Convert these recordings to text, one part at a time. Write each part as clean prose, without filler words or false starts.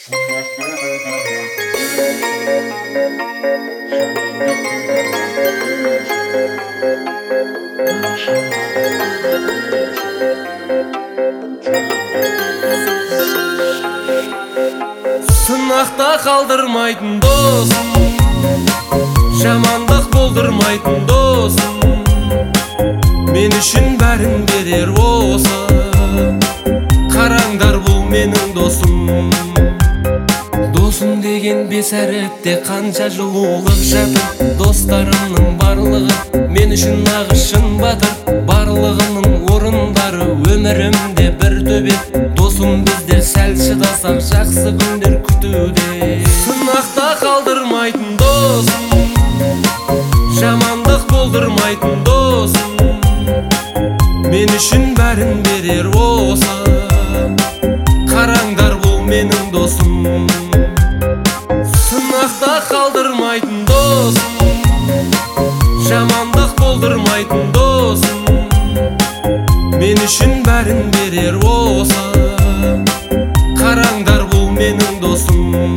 Сынақта қалдырмайтын досым, жамандық болдырмайтын досым, мен үшін бәрін берер осы. Қараңдар, бұл менің досым. Досым деген бес әріпте қанша жылулық жатыр. Достарымның барлығы мен үшін нағыз шын батыр. Барлығының орындары өмірімде бір төбет. Досым, біздер сәл шыдасақ жақсы күндер күтуде. Сынақта қалдырмайтын досым, жамандық болдырмайтын досым, мен үшін бәрін берер осы. Қараңдар, бұл менің досым. Сынақта қалдырмайтын досым, жамандық болдырмайтын досым, мен үшін бәрін берер осы. Қараңдар, бұл менің досым.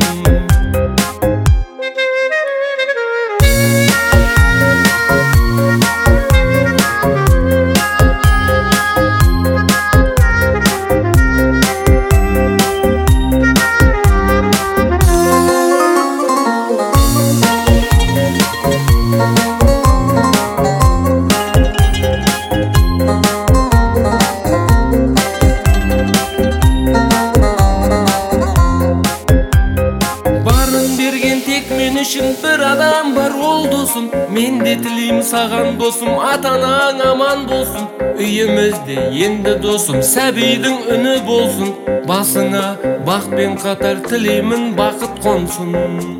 Мен үшін бір адам бар, ол досым. Мен де тілеймін саған досым, ата-анаң аман болсын. Үйімізде енді досым сәбидің үні болсын. Басыңа бақпен қатар тілеймін бақыт қонсын.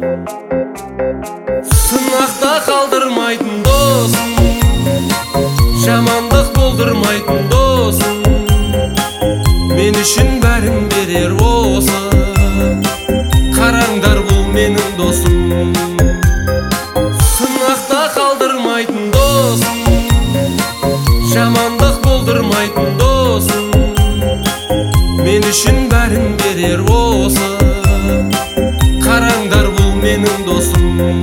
Сынақта қалдырмайтын досым, жамандық болдырмайтын досым, мен үшін бәрін берер осы. Қараңдар, бұл менің досым. Сынақта қалдырмайтын досым, жамандық болдырмайтын досым, мен үшін бәрін берер осы. Қараңдар, бұл менің досым.